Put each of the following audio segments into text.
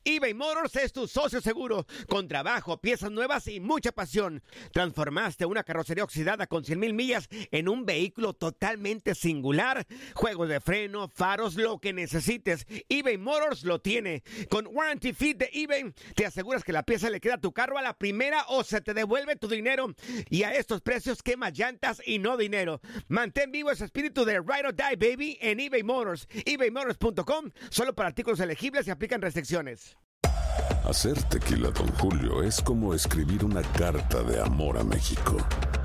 eBay Motors es tu socio seguro. Con trabajo, piezas nuevas y mucha pasión. Transformaste una carrocería oxidada con 100,000 millas en un vehículo totalmente singular. Juegos de freno, faros, lo que necesites, eBay Motors lo tiene. Con Warranty Fit de eBay, te aseguras que la pieza le queda a tu carro a la primera o se te devuelve tu dinero. Y a estos precios, quemas llantas y no dinero. Mantén vivo ese espíritu de Ride or Die, baby, en eBay Motors. ebaymotors.com, solo para artículos elegibles y aplican restricciones. Hacer tequila, Don Julio, es como escribir una carta de amor a México.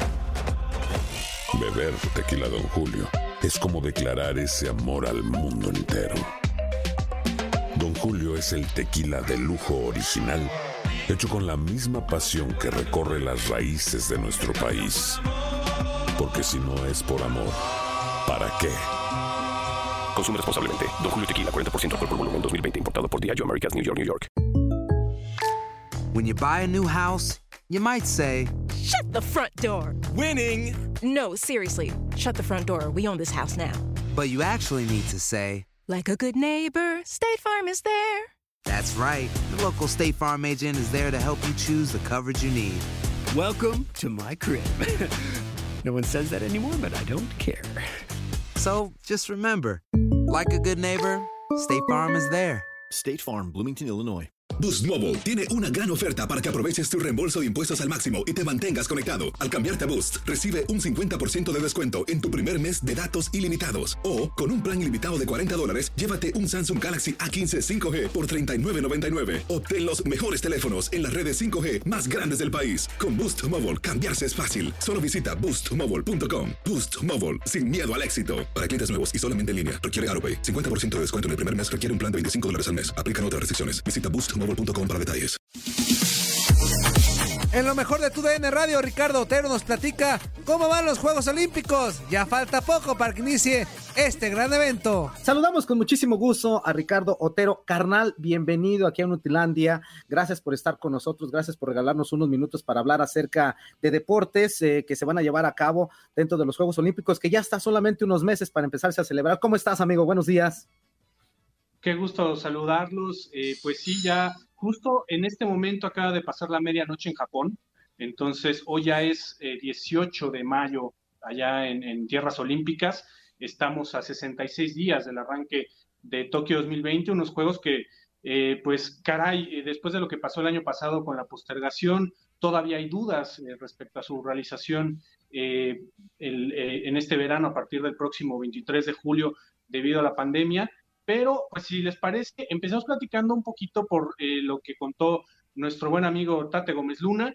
Beber tequila, Don Julio, es como declarar ese amor al mundo entero. Don Julio es el tequila de lujo original, hecho con la misma pasión que recorre las raíces de nuestro país. Porque si no es por amor, ¿para qué? Consume responsablemente. Don Julio Tequila, 40% alcohol por volumen, 2020. Importado por Diageo Americas, New York, New York. When you buy a new house, you might say, "Shut the front door." Winning! No, seriously. Shut the front door. We own this house now. but you actually need to say, like a good neighbor, State Farm is there. That's right. The local State Farm agent is there to help you choose the coverage you need. Welcome to my crib. No one says that anymore, but I don't care. So just remember, like a good neighbor, State Farm is there. State Farm, Bloomington, Illinois. Boost Mobile tiene una gran oferta para que aproveches tu reembolso de impuestos al máximo y te mantengas conectado. Al cambiarte a Boost, recibe un 50% de descuento en tu primer mes de datos ilimitados. O, con un plan ilimitado de $40, llévate un Samsung Galaxy A15 5G por $39.99. Obtén los mejores teléfonos en las redes 5G más grandes del país. Con Boost Mobile, cambiarse es fácil. Solo visita boostmobile.com. Boost Mobile, sin miedo al éxito. Para clientes nuevos y solamente en línea, requiere AutoPay. 50% de descuento en el primer mes requiere un plan de $25 al mes. Aplican otras restricciones. Visita boostmobile.com para detalles. En lo mejor de tu DN Radio, Ricardo Otero nos platica cómo van los Juegos Olímpicos. Ya falta poco para que inicie este gran evento. Saludamos con muchísimo gusto a Ricardo Otero. Carnal, bienvenido aquí a Nutilandia. Gracias por estar con nosotros, gracias por regalarnos unos minutos para hablar acerca de deportes que se van a llevar a cabo dentro de los Juegos Olímpicos, que ya está solamente unos meses para empezarse a celebrar. ¿Cómo estás, amigo? Buenos días. Qué gusto saludarlos. Pues sí, ya justo en este momento acaba de pasar la medianoche en Japón, entonces hoy ya es 18 de mayo allá en tierras olímpicas. Estamos a 66 días del arranque de Tokio 2020, unos juegos que, pues caray, después de lo que pasó el año pasado con la postergación, todavía hay dudas respecto a su realización en este verano a partir del próximo 23 de julio debido a la pandemia. Pero, pues si les parece, empezamos platicando un poquito por lo que contó nuestro buen amigo Tate Gómez Luna,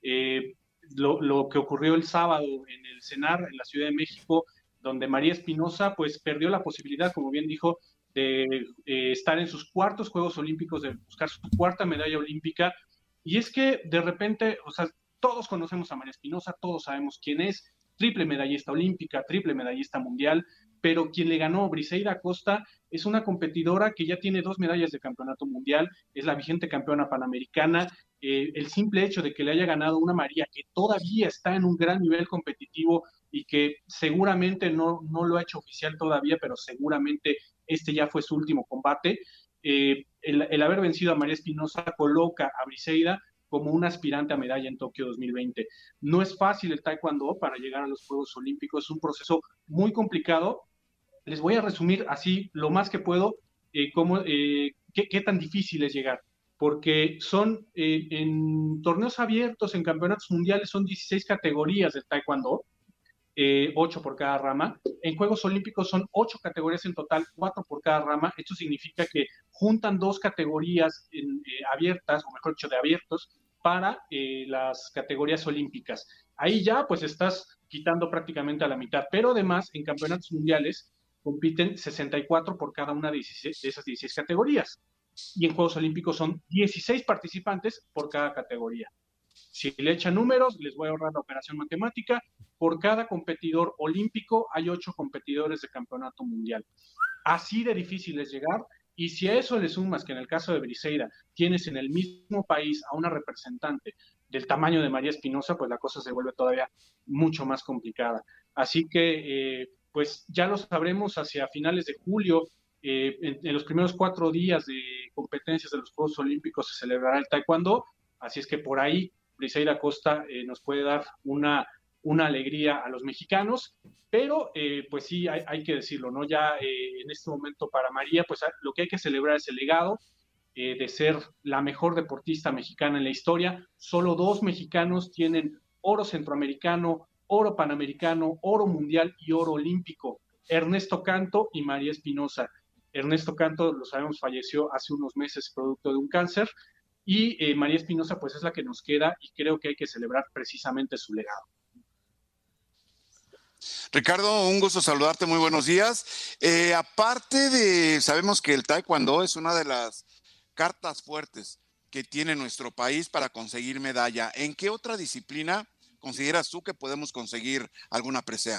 lo que ocurrió el sábado en el CENAR, en la Ciudad de México, donde María Espinosa, pues perdió la posibilidad, como bien dijo, de estar en sus cuartos Juegos Olímpicos, de buscar su cuarta medalla olímpica. Y es que, de repente, o sea, todos conocemos a María Espinosa, todos sabemos quién es, triple medallista olímpica, triple medallista mundial, pero quien le ganó, Briseida Acosta, es una competidora que ya tiene 2 medallas de campeonato mundial, es la vigente campeona panamericana. El simple hecho de que le haya ganado una María que todavía está en un gran nivel competitivo y que seguramente no lo ha hecho oficial todavía, pero seguramente este ya fue su último combate, el haber vencido a María Espinosa coloca a Briseida como un aspirante a medalla en Tokio 2020. No es fácil el taekwondo para llegar a los Juegos Olímpicos, es un proceso muy complicado. Les voy a resumir así lo más que puedo qué tan difícil es llegar, porque son en torneos abiertos, en campeonatos mundiales, son 16 categorías del taekwondo, 8 por cada rama. En Juegos Olímpicos son 8 categorías en total, 4 por cada rama. Esto significa que juntan 2 categorías abiertas, o mejor dicho, de abiertos, para las categorías olímpicas. Ahí ya pues estás quitando prácticamente a la mitad, pero además en campeonatos mundiales compiten 64 por cada una de esas 16 categorías. Y en Juegos Olímpicos son 16 participantes por cada categoría. Si le echan números, les voy a ahorrar la operación matemática. Por cada competidor olímpico hay 8 competidores de campeonato mundial. Así de difícil es llegar. Y si a eso le sumas que en el caso de Briseida tienes en el mismo país a una representante del tamaño de María Espinosa, pues la cosa se vuelve todavía mucho más complicada. Así que, pues ya lo sabremos hacia finales de julio. En los primeros 4 días de competencias de los Juegos Olímpicos se celebrará el taekwondo, así es que por ahí Briseida Costa nos puede dar una alegría a los mexicanos, pero pues sí, hay que decirlo, ¿no? Ya en este momento para María, pues lo que hay que celebrar es el legado de ser la mejor deportista mexicana en la historia. Solo 2 mexicanos tienen oro centroamericano, oro panamericano, oro mundial y oro olímpico: Ernesto Canto y María Espinosa. Ernesto Canto, lo sabemos, falleció hace unos meses producto de un cáncer, y María Espinosa pues es la que nos queda, y creo que hay que celebrar precisamente su legado. Ricardo, un gusto saludarte, muy buenos días. Aparte de, sabemos que el taekwondo es una de las cartas fuertes que tiene nuestro país para conseguir medalla. ¿En qué otra disciplina consideras tú que podemos conseguir alguna presea?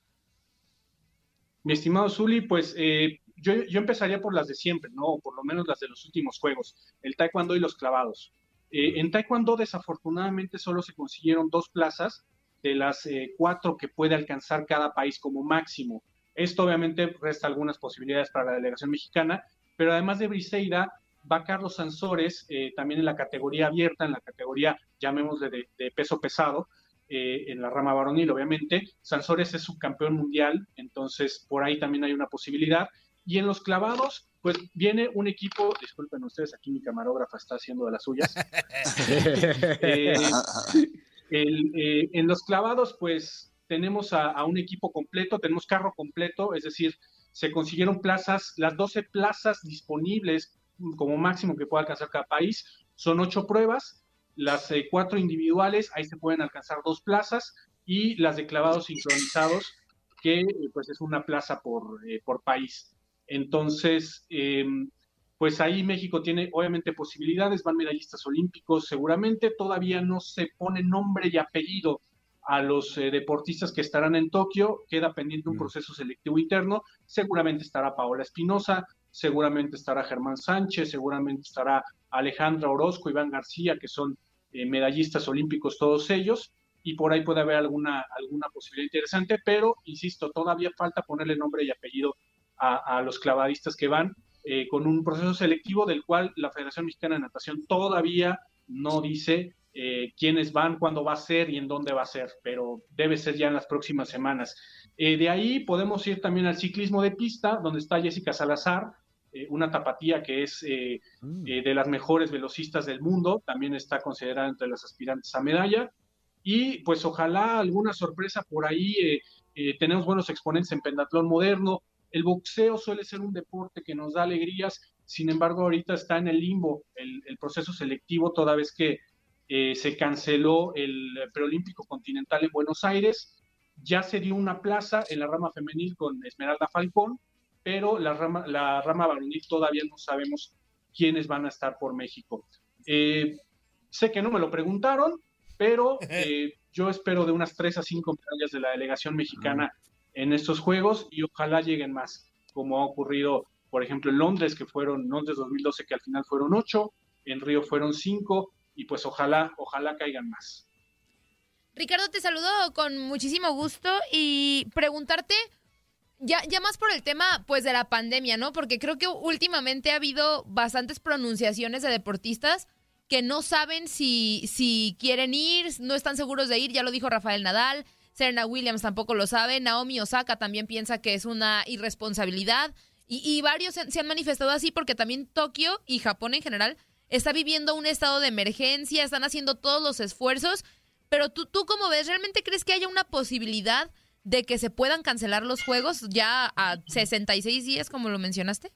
Mi estimado Zuli, pues yo empezaría por las de siempre, ¿no? O por lo menos las de los últimos juegos, el taekwondo y los clavados. En taekwondo, desafortunadamente, solo se consiguieron 2 plazas de las 4 que puede alcanzar cada país como máximo. Esto obviamente resta algunas posibilidades para la delegación mexicana, pero además de Briseida, va Carlos Sansores, también en la categoría abierta, en la categoría, llamémosle, de peso pesado, en la rama varonil, obviamente. Sansores es subcampeón mundial, entonces por ahí también hay una posibilidad. Y en los clavados, pues viene un equipo, disculpen ustedes, aquí mi camarógrafa está haciendo de las suyas. En los clavados, pues tenemos a un equipo completo, tenemos carro completo, es decir, se consiguieron plazas, las 12 plazas disponibles como máximo que pueda alcanzar cada país, son 8 pruebas, las 4 individuales, ahí se pueden alcanzar 2 plazas, y las de clavados sincronizados, que pues es una plaza por país. Entonces, pues ahí México tiene obviamente posibilidades, van medallistas olímpicos, seguramente todavía no se pone nombre y apellido a los deportistas que estarán en Tokio, queda pendiente un proceso selectivo interno, seguramente estará Paola Espinosa, seguramente estará Germán Sánchez, seguramente estará Alejandra Orozco, Iván García, que son medallistas olímpicos todos ellos, y por ahí puede haber alguna posibilidad interesante, pero insisto, todavía falta ponerle nombre y apellido a los clavadistas que van con un proceso selectivo del cual la Federación Mexicana de Natación todavía no dice quiénes van, cuándo va a ser y en dónde va a ser, pero debe ser ya en las próximas semanas. De ahí podemos ir también al ciclismo de pista, donde está Jessica Salazar, una tapatía que es de las mejores velocistas del mundo, también está considerada entre las aspirantes a medalla, y pues ojalá alguna sorpresa por ahí. Tenemos buenos exponentes en pentatlón moderno. El boxeo suele ser un deporte que nos da alegrías, sin embargo ahorita está en el limbo el proceso selectivo, toda vez que se canceló el preolímpico continental en Buenos Aires. Ya se dio una plaza en la rama femenil con Esmeralda Falcón, pero la rama varonil todavía no sabemos quiénes van a estar por México. Sé que no me lo preguntaron, pero yo espero de unas 3 a 5 medallas de la delegación mexicana en estos Juegos, y ojalá lleguen más, como ha ocurrido, por ejemplo, en Londres, que fueron Londres 2012, que al final fueron 8, en Río fueron 5, y pues ojalá caigan más. Ricardo, te saludo con muchísimo gusto y preguntarte, ya más por el tema pues de la pandemia, ¿no? Porque creo que últimamente ha habido bastantes pronunciaciones de deportistas que no saben si quieren ir, no están seguros de ir, ya lo dijo Rafael Nadal, Serena Williams tampoco lo sabe, Naomi Osaka también piensa que es una irresponsabilidad, y varios se han manifestado así porque también Tokio y Japón en general está viviendo un estado de emergencia, están haciendo todos los esfuerzos, pero tú ¿cómo ves? ¿Realmente crees que haya una posibilidad de que se puedan cancelar los Juegos ya a 66 días, como lo mencionaste?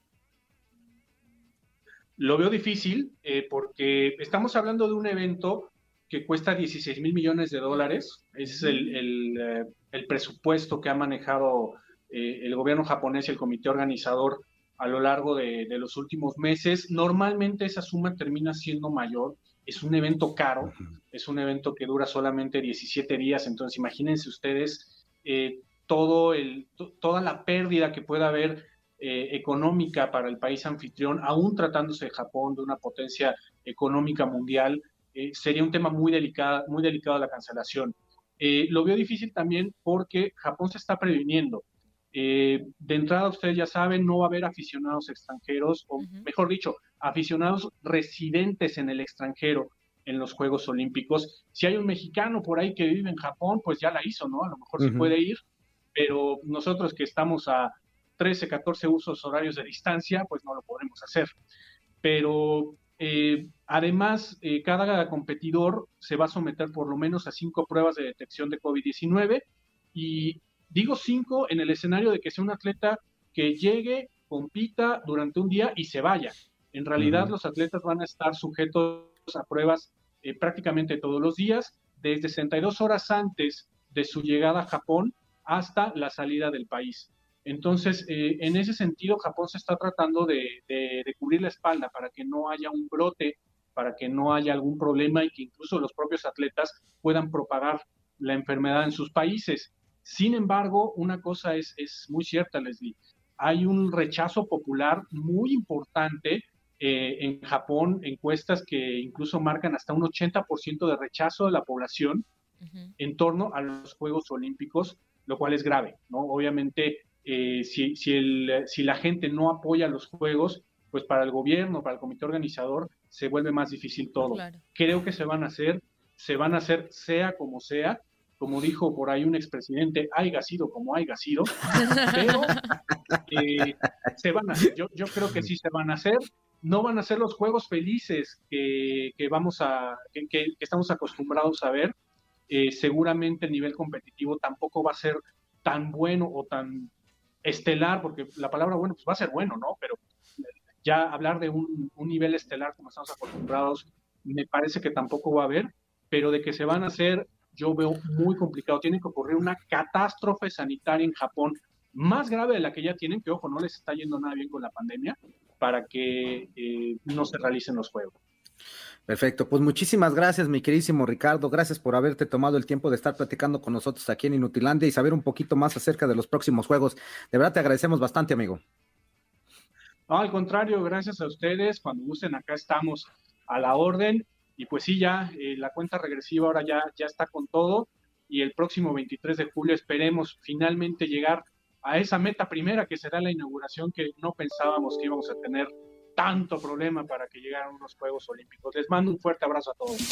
Lo veo difícil porque estamos hablando de un evento que cuesta $16 mil millones. Ese es el presupuesto que ha manejado el gobierno japonés y el comité organizador a lo largo de los últimos meses. Normalmente esa suma termina siendo mayor. Es un evento caro, es un evento que dura solamente 17 días, entonces imagínense ustedes toda la pérdida que pueda haber económica para el país anfitrión, aún tratándose de Japón, de una potencia económica mundial. Sería un tema muy delicado la cancelación. Lo veo difícil también porque Japón se está previniendo. De entrada, ustedes ya saben, no va a haber aficionados extranjeros, o mejor dicho, aficionados residentes en el extranjero en los Juegos Olímpicos. Si hay un mexicano por ahí que vive en Japón, pues ya la hizo, ¿no? A lo mejor sí puede ir, pero nosotros que estamos a 13, 14 usos horarios de distancia, pues no lo podremos hacer. Pero además, cada competidor se va a someter por lo menos a 5 pruebas de detección de COVID-19, y digo 5 en el escenario de que sea un atleta que llegue, compita durante un día y se vaya. En realidad, los atletas van a estar sujetos a pruebas prácticamente todos los días, desde 62 horas antes de su llegada a Japón hasta la salida del país. Entonces, en ese sentido, Japón se está tratando de cubrir la espalda para que no haya un brote, para que no haya algún problema y que incluso los propios atletas puedan propagar la enfermedad en sus países. Sin embargo, una cosa es muy cierta, Leslie. Hay un rechazo popular muy importante en Japón, encuestas que incluso marcan hasta un 80% de rechazo de la población en torno a los Juegos Olímpicos, lo cual es grave, ¿no? Obviamente, si la gente no apoya los Juegos, pues para el gobierno, para el comité organizador, se vuelve más difícil todo. Claro. Creo que se van a hacer sea como sea. Como dijo por ahí un expresidente, haiga sido como haiga sido, pero se van a hacer. Yo creo que sí se van a hacer. No van a ser los juegos felices que estamos acostumbrados a ver. Seguramente el nivel competitivo tampoco va a ser tan bueno o tan estelar, porque la palabra bueno pues va a ser bueno, ¿no? Pero ya hablar de un nivel estelar como estamos acostumbrados, me parece que tampoco va a haber, pero de que se van a hacer, yo veo muy complicado. Tiene que ocurrir una catástrofe sanitaria en Japón, más grave de la que ya tienen, que ojo, no les está yendo nada bien con la pandemia, para que no se realicen los juegos. Perfecto, pues muchísimas gracias, mi queridísimo Ricardo. Gracias por haberte tomado el tiempo de estar platicando con nosotros aquí en Inutilandia y saber un poquito más acerca de los próximos juegos. De verdad te agradecemos bastante, amigo. No, al contrario, gracias a ustedes. Cuando gusten, acá estamos a la orden. Y pues sí, ya la cuenta regresiva ahora ya está con todo, y el próximo 23 de julio esperemos finalmente llegar a esa meta primera, que será la inauguración, que no pensábamos que íbamos a tener tanto problema para que llegaran unos Juegos Olímpicos. Les mando un fuerte abrazo a todos.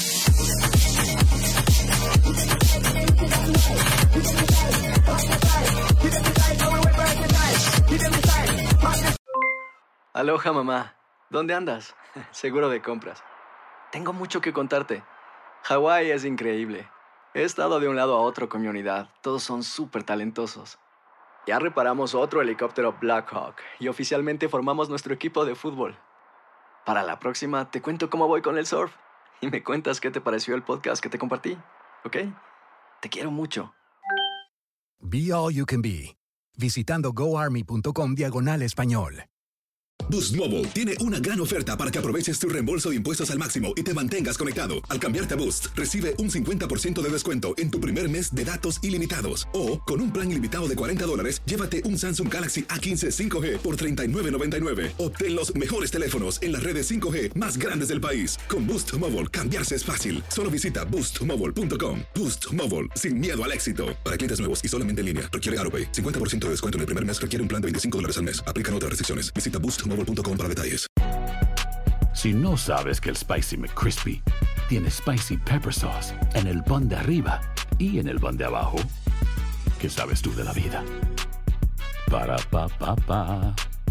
Aloha, mamá. ¿Dónde andas? Seguro de compras. Tengo mucho que contarte. Hawái es increíble. He estado de un lado a otro con mi unidad. Todos son súper talentosos. Ya reparamos otro helicóptero Blackhawk y oficialmente formamos nuestro equipo de fútbol. Para la próxima te cuento cómo voy con el surf y me cuentas qué te pareció el podcast que te compartí, ¿ok? Te quiero mucho. Be All You Can Be. Visitando goarmy.com/español. Boost Mobile tiene una gran oferta para que aproveches tu reembolso de impuestos al máximo y te mantengas conectado. Al cambiarte a Boost, recibe un 50% de descuento en tu primer mes de datos ilimitados. O, con un plan ilimitado de $40, llévate un Samsung Galaxy A15 5G por $39.99. Obtén los mejores teléfonos en las redes 5G más grandes del país. Con Boost Mobile, cambiarse es fácil. Solo visita boostmobile.com. Boost Mobile, sin miedo al éxito. Para clientes nuevos y solamente en línea, requiere AutoPay. 50% de descuento en el primer mes requiere un plan de $25 al mes. Aplican otras restricciones. Visita boostmobile.com para detalles. Si no sabes que el Spicy McCrispy tiene Spicy Pepper Sauce en el pan de arriba y en el pan de abajo, ¿qué sabes tú de la vida? Para, pa, pa, pa.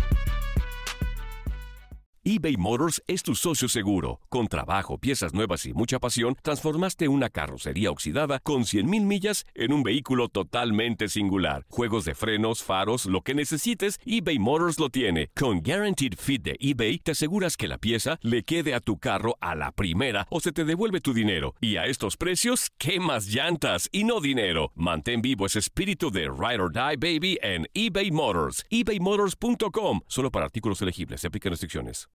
eBay Motors es tu socio seguro. Con trabajo, piezas nuevas y mucha pasión, transformaste una carrocería oxidada con 100,000 millas en un vehículo totalmente singular. Juegos de frenos, faros, lo que necesites, eBay Motors lo tiene. Con Guaranteed Fit de eBay, te aseguras que la pieza le quede a tu carro a la primera o se te devuelve tu dinero. Y a estos precios, ¿qué más llantas y no dinero? Mantén vivo ese espíritu de Ride or Die, baby, en eBay Motors. ebaymotors.com. Solo para artículos elegibles. Se aplican restricciones.